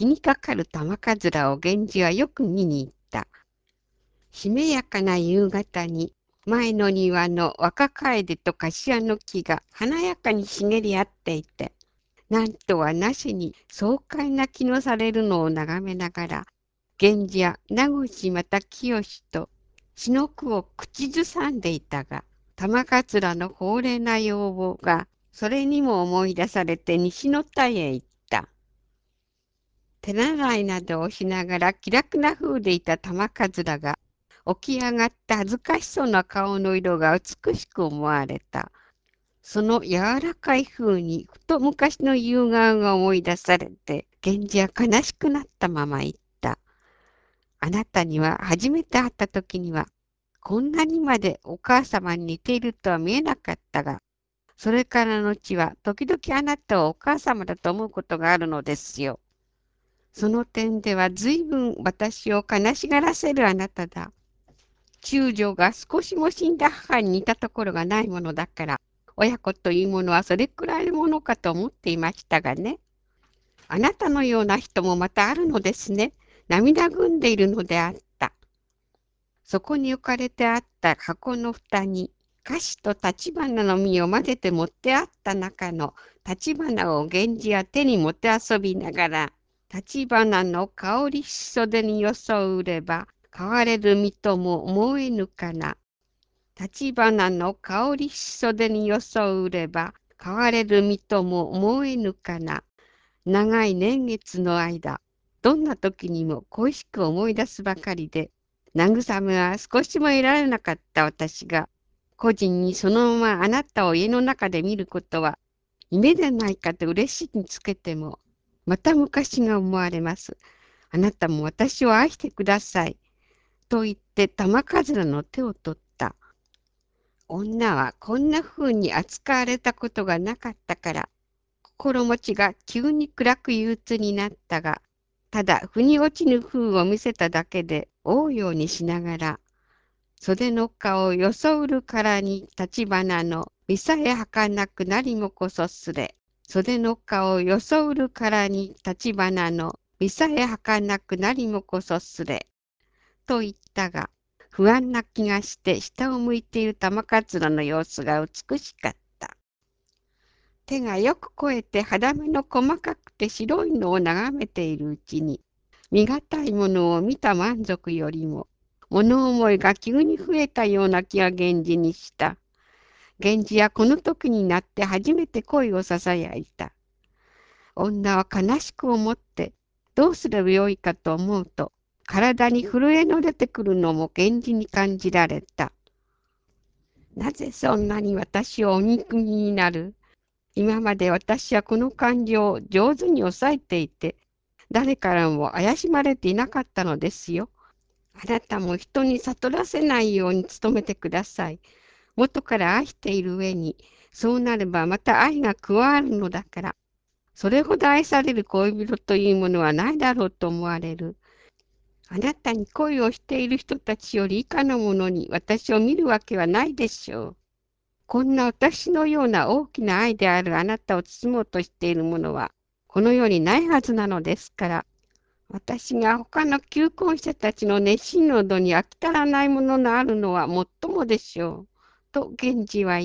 気にかかる玉かずらを源氏はよく見に行った。しめやかな夕方に、前の庭の若楓と柏の木が華やかに茂り合っていて、なんとはなしに爽快な気のされるのを眺めながら、源氏や名越また清と詩の句を口ずさんでいたが、玉桂の壮麗な要望が、それにも思い出されて西の田へ行った。手習いなどをしながら気楽な風でいた玉桂が、起き上がった恥ずかしそうな顔の色が美しく思われた。その柔らかい風に、ふと昔の夕顔が思い出されて、源氏は悲しくなったまま言った。あなたには初めて会った時には、こんなにまでお母様に似ているとは見えなかったが、それからの後は時々あなたをお母様だと思うことがあるのですよ。その点では随分私を悲しがらせるあなただ。中将が少しも死んだ母に似たところがないものだから、親子というものはそれくらいのものかと思っていましたがね。あなたのような人もまたあるのですね。涙ぐんでいるのであった。そこに置かれてあった箱の蓋に、菓子と橘の実を混ぜて持ってあった中の橘を源氏は手に持て遊びながら、橘の香りし袖に装れば、買われる身とも思えぬかな。橘の香りし袖に装れば、買われる身とも思えぬかな。長い年月の間、どんな時にも恋しく思い出すばかりで、慰めは少しも得られなかった私が、個人にそのままあなたを家の中で見ることは、夢でないかと嬉しいにつけても、また昔が思われます。あなたも私を愛してください。と言って玉桂の手を取った。女はこんな風に扱われたことがなかったから、心持ちが急に暗く憂鬱になったが、ただ腑に落ちぬ風を見せただけで応用にしながら、袖の顔を装るからに立花の見さえ儚くなりもこそすれ。袖の顔を装るからに立花の見さえ儚くなりもこそすれ。と言ったが、不安な気がして下を向いている玉桂の様子が美しかった。手がよく肥えて肌目の細かくて白いのを眺めているうちに、見難いものを見た満足よりも、物思いが急に増えたような気が源氏にした。源氏はこの時になって初めて声をささやいた。女は悲しく思って、どうすればよいかと思うと、体に震えの出てくるのも源氏に感じられた。なぜそんなに私をお憎みになる？今まで私はこの感情を上手に抑えていて、誰からも怪しまれていなかったのですよ。あなたも人に悟らせないように努めてください。元から愛している上に、そうなればまた愛が加わるのだから、それほど愛される恋人というものはないだろうと思われる。あなたに恋をしている人たちより以下のものに私を見るわけはないでしょう。こんな私のような大きな愛であるあなたを包もうとしているものは、この世にないはずなのですから、私が他の求婚者たちの熱心の度に飽き足らないもののあるのはもっともでしょう。と源氏は言った。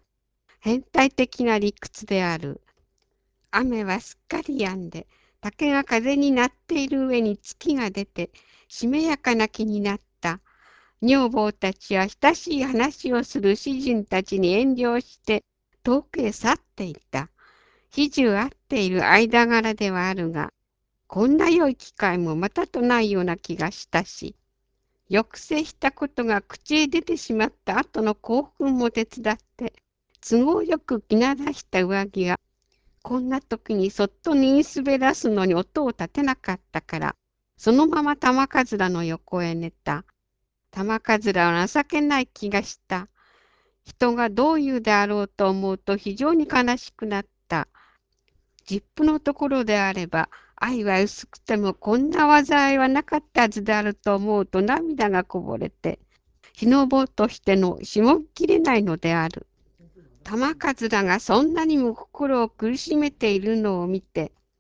変態的な理屈である。雨はすっかり止んで、竹が風になっている上に月が出て、しめやかな気になった。女房たちは親しい話をする詩人たちに遠慮して遠くへ去っていた。始終会っている間柄ではあるが、こんな良い機会もまたとないような気がしたし、抑制したことが口へ出てしまった後の興奮も手伝って、都合よく着なだした上着が、こんな時にそっと脱ぎ滑らすのに音を立てなかったから、そのまま玉桂の横へ寝た。玉桂は情けない気がした。人がどう言うであろうと思うと非常に悲しくなった。実父のところであれば、愛は薄くてもこんな災いはなかったはずであると思うと涙がこぼれて、日のぼうとしてのしもきれないのである。玉桂がそんなにも心を苦しめているのを見て、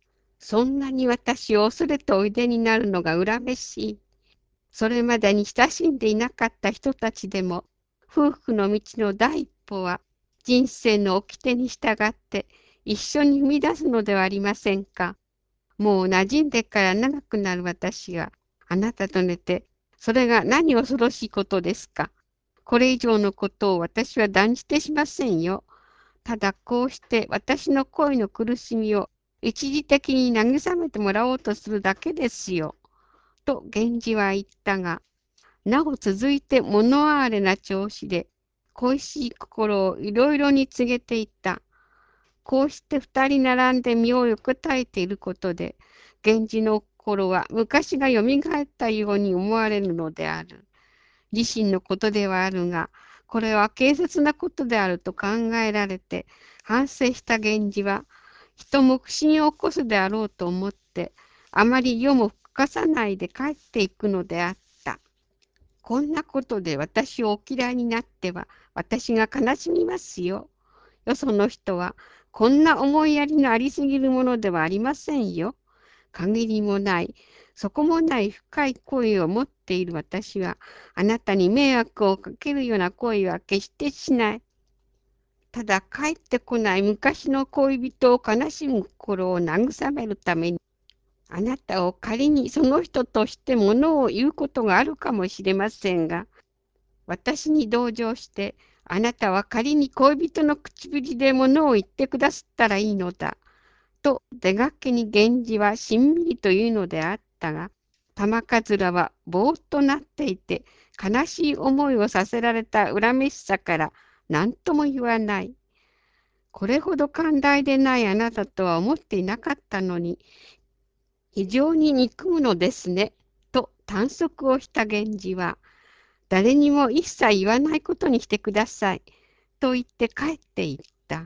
そんなに私を恐れておいでになるのが恨めしい。それまでに親しんでいなかった人たちでも、夫婦の道の第一歩は、人生の掟に従って一緒に踏み出すのではありませんか。もう馴染んでから長くなる私が、あなたと寝て、それが何恐ろしいことですか。これ以上のことを私は断じてしませんよ。ただこうして私の恋の苦しみを一時的に慰めてもらおうとするだけですよ。と源氏は言ったが、なお続いて物哀れな調子で、恋しい心をいろいろに告げていった。こうして二人並んで身を横たえていることで、源氏の心は昔がよみがえったように思われるのである。自身のことではあるが、これは軽率なことであると考えられて、反省した源氏は、人も不審を起こすであろうと思って、あまり夜も更かさないで帰っていくのであった。こんなことで私をお嫌いになっては、私が悲しみますよ。よその人は、こんな思いやりのありすぎるものではありませんよ。限りもない、そこもない深い恋を持っている私は、あなたに迷惑をかけるような恋は決してしない。ただ帰ってこない昔の恋人を悲しむ心を慰めるために、あなたを仮にその人としてものを言うことがあるかもしれませんが、私に同情して、あなたは仮に恋人の唇でものを言ってくださったらいいのだ。と出がけに源氏はしんみりというのであったが、玉桂はぼーっとなっていて、悲しい思いをさせられた恨めしさから何とも言わない。これほど寛大でないあなたとは思っていなかったのに、非常に憎むのですね。と短足をした源氏は、誰にも一切言わないことにしてください。と言って帰っていった。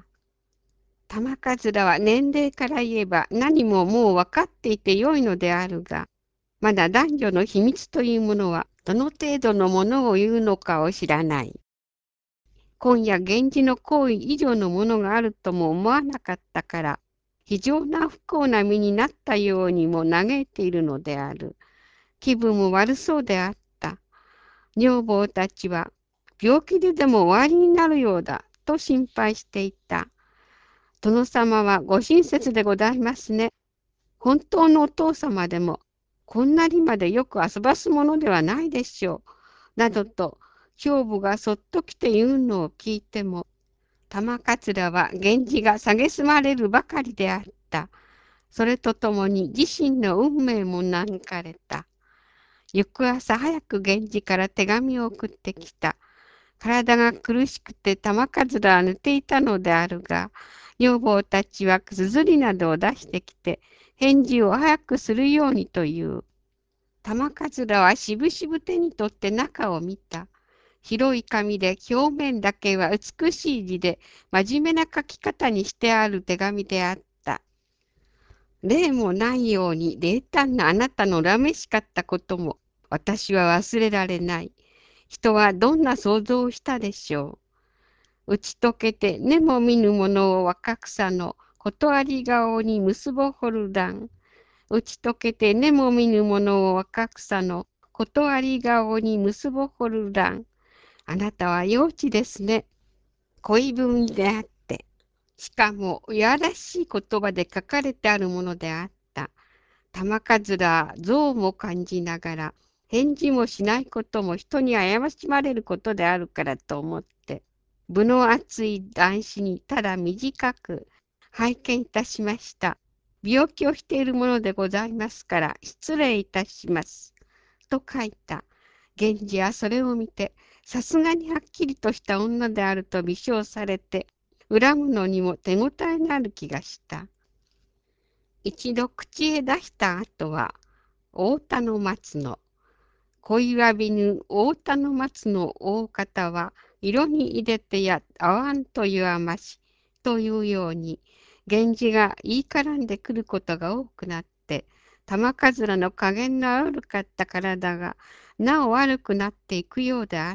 玉桂は年齢から言えば何ももう分かっていてよいのであるが、まだ男女の秘密というものはどの程度のものを言うのかを知らない。今夜源氏の行為以上のものがあるとも思わなかったから、非常な不幸な身になったようにも嘆いているのである。気分も悪そうであった。女房たちは、病気ででも終わりになるようだと心配していた。殿様はご親切でございますね。本当のお父様でも、こんなにまでよく遊ばすものではないでしょう。などと、兵部がそっと来て言うのを聞いても、玉桂は源氏が蔑まれるばかりであった。それとともに自身の運命も嘆かれた。翌朝早く源氏から手紙を送ってきた。体が苦しくて玉桂は寝ていたのであるが、女房たちは綴りなどを出してきて、返事を早くするようにという。玉桂はしぶしぶ手に取って中を見た。広い紙で表面だけは美しい字で真面目な書き方にしてある手紙であった。例もないように冷淡なあなたのらめしかったことも私は忘れられない。人はどんな想像をしたでしょう。打ち解けて根も見ぬものを若草の断り顔に結ぼほる段。打ち解けて根も見ぬものを若草の断り顔に結ぼほる段。あなたは幼稚ですね。恋文であって。しかも、いやらしい言葉で書かれてあるものであった。玉桂は憎悪も感じながら、返事もしないことも人に怪しまれることであるからと思って、分の厚い男子にただ短く、拝見いたしました。病気をしているものでございますから、失礼いたします。と書いた。源氏はそれを見て、さすがにはっきりとした女であると微笑されて、恨むのにも手応えのある気がした。一度口へ出した後は、太田の松の、恋わびぬ太田の松の大方は、色に入れてや合わんというあまし、というように、源氏が言い絡んでくることが多くなって、玉桂の加減の悪かった体が、なお悪くなっていくようであった。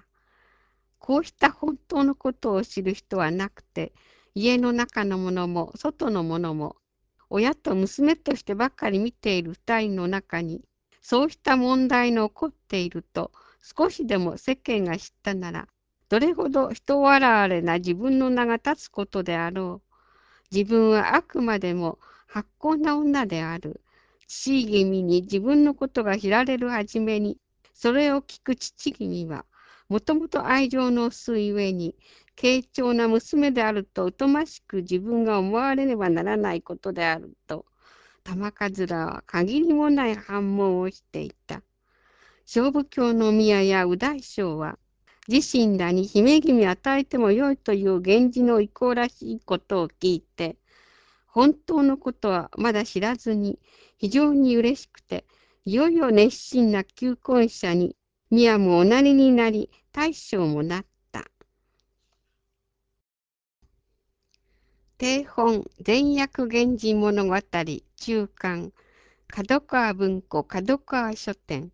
こうした本当のことを知る人はなくて、家の中のものも外のものも、 親と娘としてばかり見ている二人の中に、そうした問題の起こっていると、少しでも世間が知ったなら、どれほど人笑われな自分の名が立つことであろう。自分はあくまでも発酵な女である。父君に自分のことが知られるはじめに、それを聞く父君は、もともと愛情の薄い上に、軽重な娘であると疎ましく自分が思われねばならないことであると、玉かは限りもない反問をしていた。勝負卿の宮や右大将は、自身らに姫君与えてもよいという源氏の意向らしいことを聞いて、本当のことはまだ知らずに非常に嬉しくて、いよいよ熱心な求婚者に宮もおなりになり、大将もなった。定本前訳源氏物語中巻角川文庫角川書店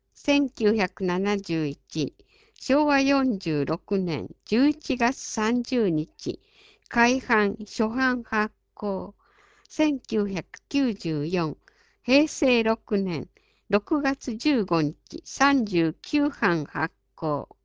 1971昭和46年11月30日改版初版発行1994平成6年6月15日39版発行